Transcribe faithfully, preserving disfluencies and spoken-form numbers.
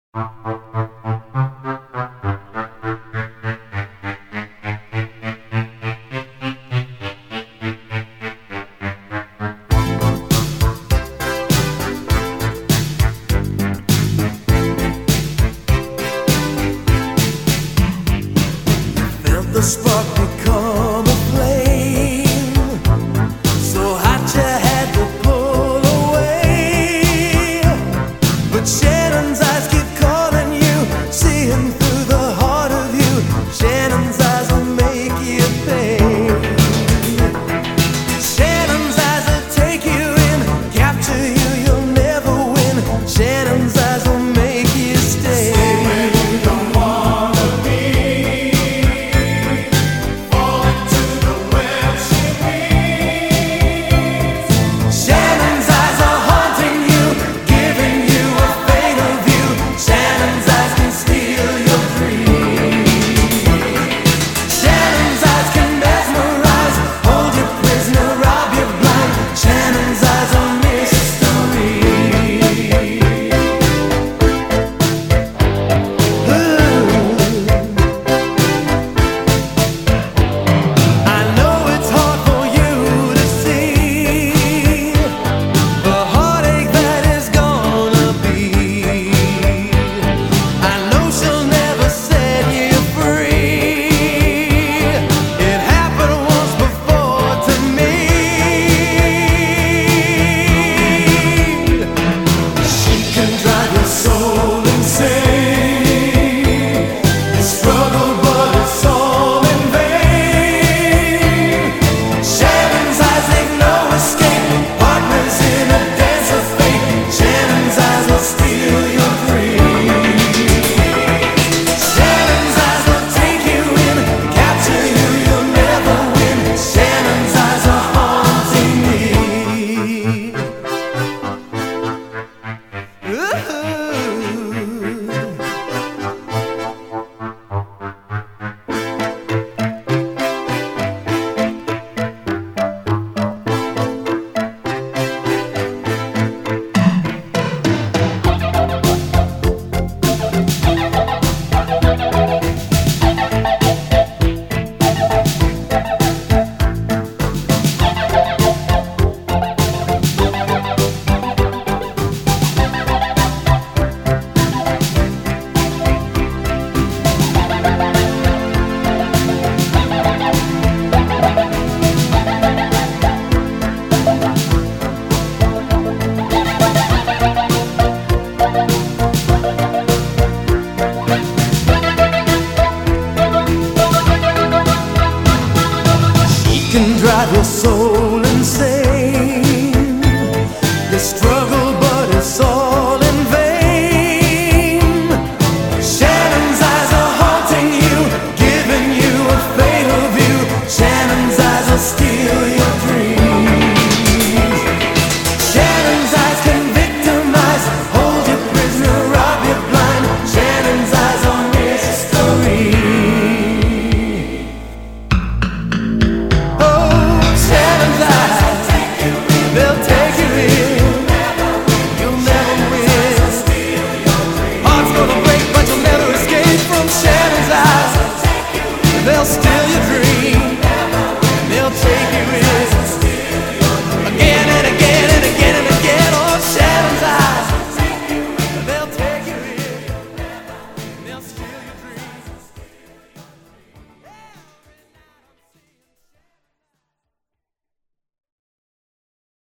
The spark become a flame, so hot you had to pull away. But Shannon's eyes keep calling you, seeing through the heart of you. Shannon's eyes will make you pay. Shannon's eyes will take you in, capture you, you'll never win. Shannon's eyes will make you stay. Can drive your soul insane. You struggle, but it's all in vain. Shannon's eyes are haunting you, giving you a fatal view. Shannon's eyes will steal your dreams. Shannon's eyes can victimize, hold you prisoner, rob you blind. Shannon's eyes are mystery. They'll take you in, you'll never win. Heart's gonna break, but you'll never escape from Shannon's eyes. They'll